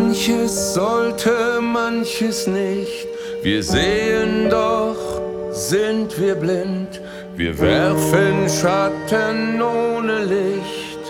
Manches sollte, manches nicht. Wir sehen, doch sind wir blind. Wir werfen Schatten ohne Licht.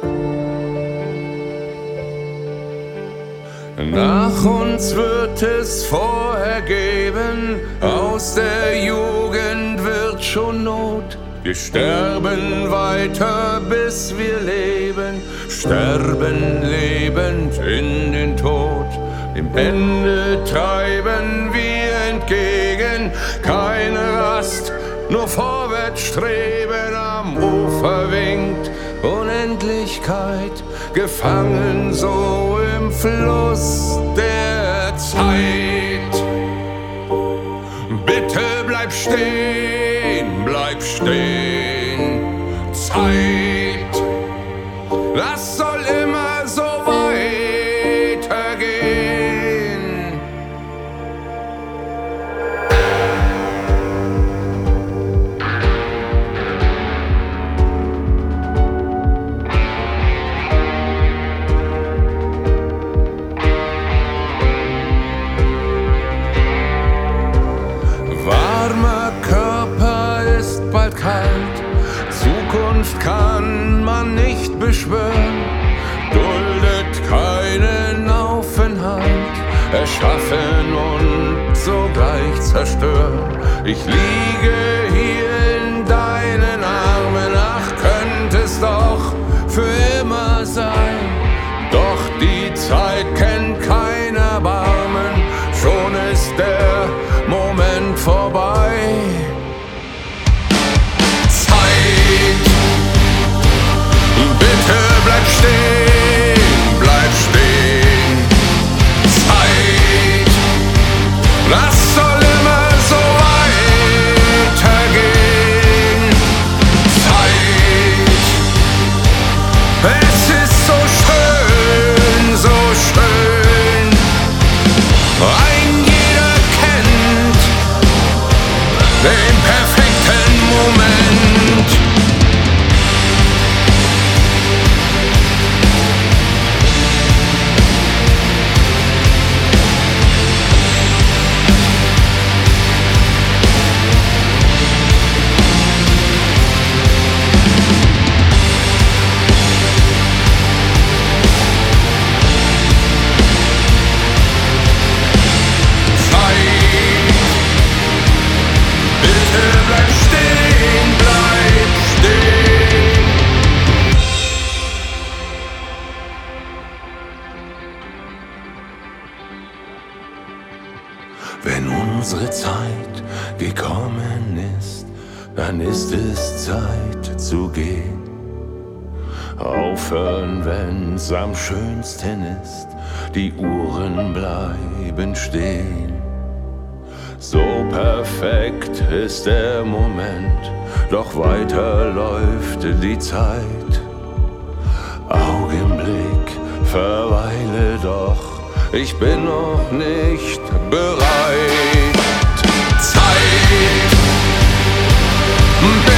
Nach uns wird es vorher geben, aus der Jugend wird schon Not. Wir sterben weiter, bis wir leben, sterben lebend in den Tod. Dem Ende treiben wir entgegen, keine Rast, nur vorwärts streben. Am Ufer winkt Unendlichkeit, gefangen so im Fluss der Zeit. Bitte bleib stehen, bleib stehen, Zeit, das soll immer so weitergehen. Warmer Körper ist bald kalt, Zukunft kann man nicht beschwören, duldet keinen Aufenthalt, erschaffen und sogleich zerstören. Ich liege hier in deinen Armen, ach, könnte es doch für immer sein. Doch die Zeit kennt kein Erbarmen, schon ist der Moment vorbei. Zeit, bitte bleib stehen, bleib stehen. Zeit, das soll immer so weitergehen. Zeit, es ist so schön, so schön. Ein jeder kennt den perfekten Moment. Wenn unsere Zeit gekommen ist, dann ist es Zeit zu gehen. Aufhören, wenn's am schönsten ist, die Uhren bleiben stehen. So perfekt ist der Moment, doch weiter läuft die Zeit. Augenblick, verweile doch, ich bin noch nicht bereit. Zeit,